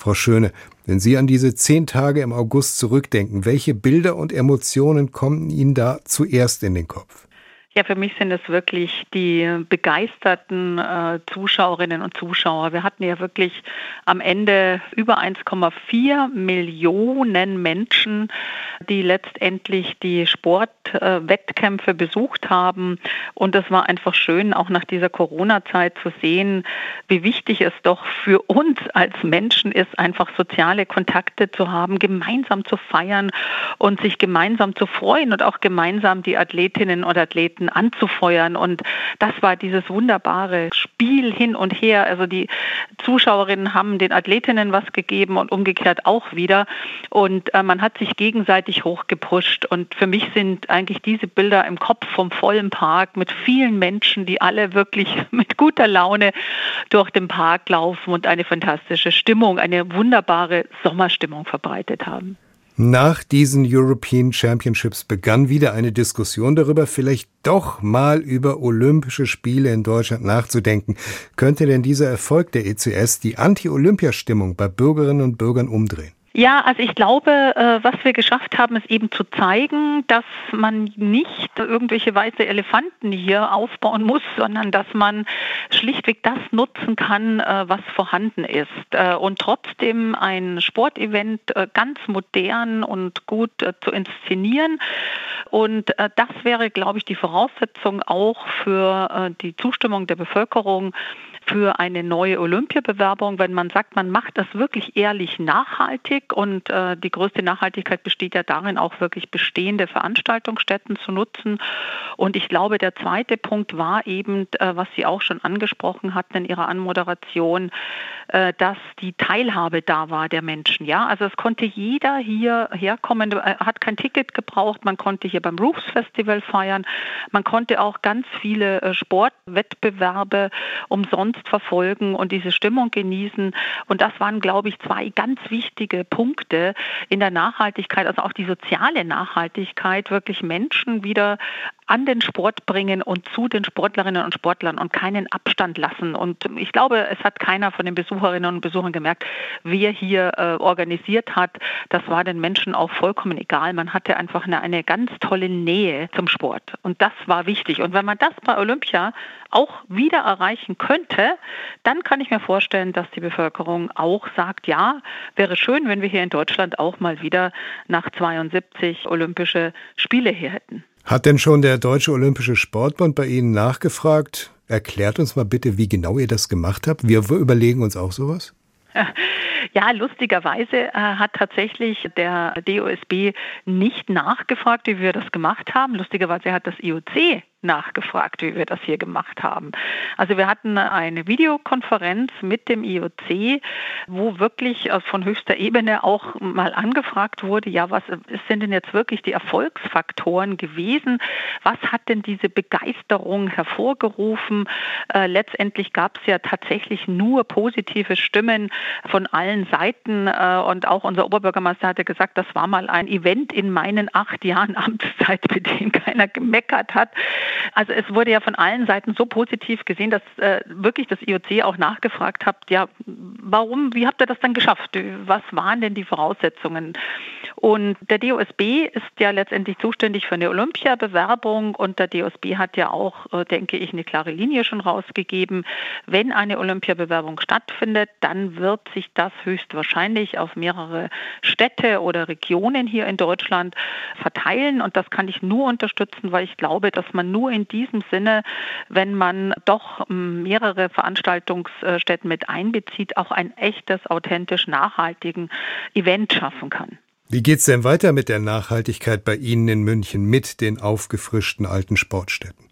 Frau Schöne, wenn Sie an diese 10 Tage im August zurückdenken, welche Bilder und Emotionen kommen Ihnen da zuerst in den Kopf? Ja, für mich sind es wirklich die begeisterten Zuschauerinnen und Zuschauer. Wir hatten ja wirklich am Ende über 1,4 Millionen Menschen, die letztendlich die Sportwettkämpfe besucht haben. Und es war einfach schön, auch nach dieser Corona-Zeit zu sehen, wie wichtig es doch für uns als Menschen ist, einfach soziale Kontakte zu haben, gemeinsam zu feiern und sich gemeinsam zu freuen und auch gemeinsam die Athletinnen und Athleten anzufeuern. Und das war dieses wunderbare Spiel hin und her. Also die Zuschauerinnen haben den Athletinnen was gegeben und umgekehrt auch wieder. Und man hat sich gegenseitig hochgepusht. Und für mich sind eigentlich diese Bilder im Kopf vom vollen Park mit vielen Menschen, die alle wirklich mit guter Laune durch den Park laufen und eine fantastische Stimmung, eine wunderbare Sommerstimmung verbreitet haben. Nach diesen European Championships begann wieder eine Diskussion darüber, vielleicht doch mal über Olympische Spiele in Deutschland nachzudenken. Könnte denn dieser Erfolg der ECS die Anti-Olympia-Stimmung bei Bürgerinnen und Bürgern umdrehen? Ja, also ich glaube, was wir geschafft haben, ist eben zu zeigen, dass man nicht irgendwelche weiße Elefanten hier aufbauen muss, sondern dass man schlichtweg das nutzen kann, was vorhanden ist. Und trotzdem ein Sportevent ganz modern und gut zu inszenieren. Und das wäre, glaube ich, die Voraussetzung auch für die Zustimmung der Bevölkerung für eine neue Olympiabewerbung, wenn man sagt, man macht das wirklich ehrlich nachhaltig und die größte Nachhaltigkeit besteht ja darin, auch wirklich bestehende Veranstaltungsstätten zu nutzen. Und ich glaube, der zweite Punkt war eben, was Sie auch schon angesprochen hatten in Ihrer Anmoderation, dass die Teilhabe da war der Menschen. Ja, also es konnte jeder hier herkommen, hat kein Ticket gebraucht, man konnte hier beim Roofs Festival feiern, man konnte auch ganz viele Sportwettbewerbe umsonst verfolgen und diese Stimmung genießen. Und das waren, glaube ich, 2 ganz wichtige Punkte in der Nachhaltigkeit, also auch die soziale Nachhaltigkeit, wirklich Menschen wieder an den Sport bringen und zu den Sportlerinnen und Sportlern und keinen Abstand lassen. Und ich glaube, es hat keiner von den Besucherinnen und Besuchern gemerkt, wer hier organisiert hat. Das war den Menschen auch vollkommen egal. Man hatte einfach eine ganz tolle Nähe zum Sport. Und das war wichtig. Und wenn man das bei Olympia auch wieder erreichen könnte, dann kann ich mir vorstellen, dass die Bevölkerung auch sagt, ja, wäre schön, wenn wir hier in Deutschland auch mal wieder nach 72 Olympische Spiele hier hätten. Hat denn schon der Deutsche Olympische Sportbund bei Ihnen nachgefragt? Erklärt uns mal bitte, wie genau ihr das gemacht habt. Wir überlegen uns auch sowas. Ja, lustigerweise hat tatsächlich der DOSB nicht nachgefragt, wie wir das gemacht haben. Lustigerweise hat das IOC nachgefragt, wie wir das hier gemacht haben. Also wir hatten eine Videokonferenz mit dem IOC, wo wirklich von höchster Ebene auch mal angefragt wurde, ja, was sind denn jetzt wirklich die Erfolgsfaktoren gewesen? Was hat denn diese Begeisterung hervorgerufen? Letztendlich gab es ja tatsächlich nur positive Stimmen von allen Seiten und auch unser Oberbürgermeister hatte gesagt, das war mal ein Event in meinen 8 Jahren Amtszeit, bei dem keiner gemeckert hat. Also es wurde ja von allen Seiten so positiv gesehen, dass wirklich das IOC auch nachgefragt hat, ja, warum, wie habt ihr das dann geschafft? Was waren denn die Voraussetzungen? Und der DOSB ist ja letztendlich zuständig für eine Olympiabewerbung und der DOSB hat ja auch, denke ich, eine klare Linie schon rausgegeben. Wenn eine Olympiabewerbung stattfindet, dann wird sich das höchstwahrscheinlich auf mehrere Städte oder Regionen hier in Deutschland verteilen und das kann ich nur unterstützen, weil ich glaube, dass man nur in diesem Sinne, wenn man doch mehrere Veranstaltungsstätten mit einbezieht, auch ein echtes, authentisch nachhaltigen Event schaffen kann. Wie geht's denn weiter mit der Nachhaltigkeit bei Ihnen in München mit den aufgefrischten alten Sportstätten?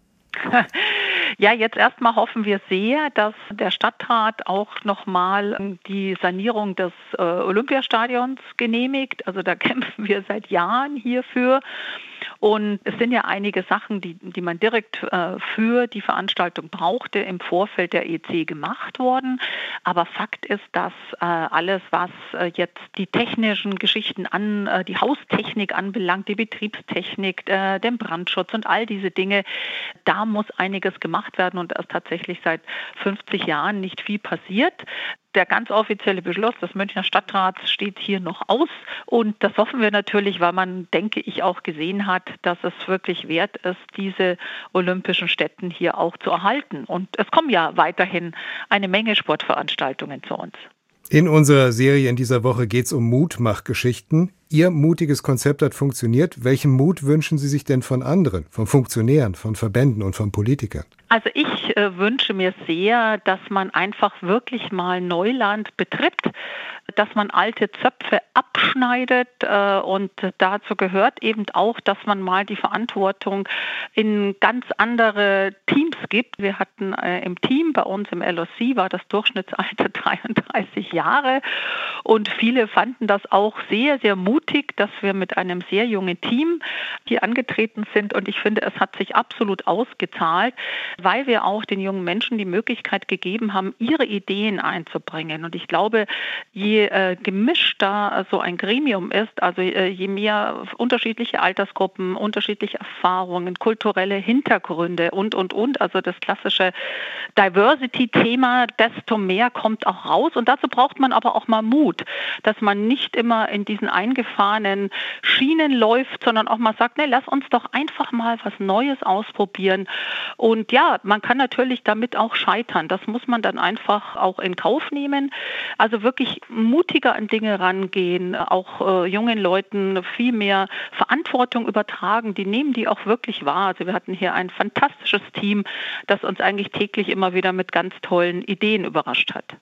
Ja, jetzt erstmal hoffen wir sehr, dass der Stadtrat auch nochmal die Sanierung des Olympiastadions genehmigt. Also da kämpfen wir seit Jahren hierfür. Und es sind ja einige Sachen, die man direkt für die Veranstaltung brauchte, im Vorfeld der EC gemacht worden. Aber Fakt ist, dass alles, was jetzt die technischen Geschichten die Haustechnik anbelangt, die Betriebstechnik, den Brandschutz und all diese Dinge, da muss einiges gemacht werden und da ist tatsächlich seit 50 Jahren nicht viel passiert. der ganz offizielle Beschluss des Münchner Stadtrats steht hier noch aus. Und das hoffen wir natürlich, weil man, denke ich, auch gesehen hat, dass es wirklich wert ist, diese olympischen Stätten hier auch zu erhalten. Und es kommen ja weiterhin eine Menge Sportveranstaltungen zu uns. In unserer Serie in dieser Woche geht es um Mutmachgeschichten. Ihr mutiges Konzept hat funktioniert. Welchen Mut wünschen Sie sich denn von anderen, von Funktionären, von Verbänden und von Politikern? Also ich wünsche mir sehr, dass man einfach wirklich mal Neuland betritt, dass man alte Zöpfe abschneidet und dazu gehört eben auch, dass man mal die Verantwortung in ganz andere Teams gibt. Wir hatten im Team, bei uns im LOC war das Durchschnittsalter 33 Jahre und viele fanden das auch sehr, sehr mutig, dass wir mit einem sehr jungen Team hier angetreten sind und ich finde, es hat sich absolut ausgezahlt, weil wir auch den jungen Menschen die Möglichkeit gegeben haben, ihre Ideen einzubringen. Und ich glaube, je gemischter so ein Gremium ist, also je mehr unterschiedliche Altersgruppen, unterschiedliche Erfahrungen, kulturelle Hintergründe und, also das klassische Diversity-Thema, desto mehr kommt auch raus. Und dazu braucht man aber auch mal Mut, dass man nicht immer in diesen eingefahrenen Schienen läuft, sondern auch mal sagt, nee, lass uns doch einfach mal was Neues ausprobieren. Und ja, man kann natürlich damit auch scheitern. Das muss man dann einfach auch in Kauf nehmen. Also wirklich mutiger an Dinge rangehen, auch jungen Leuten viel mehr Verantwortung übertragen. Die nehmen die auch wirklich wahr. Also wir hatten hier ein fantastisches Team, das uns eigentlich täglich immer wieder mit ganz tollen Ideen überrascht hat.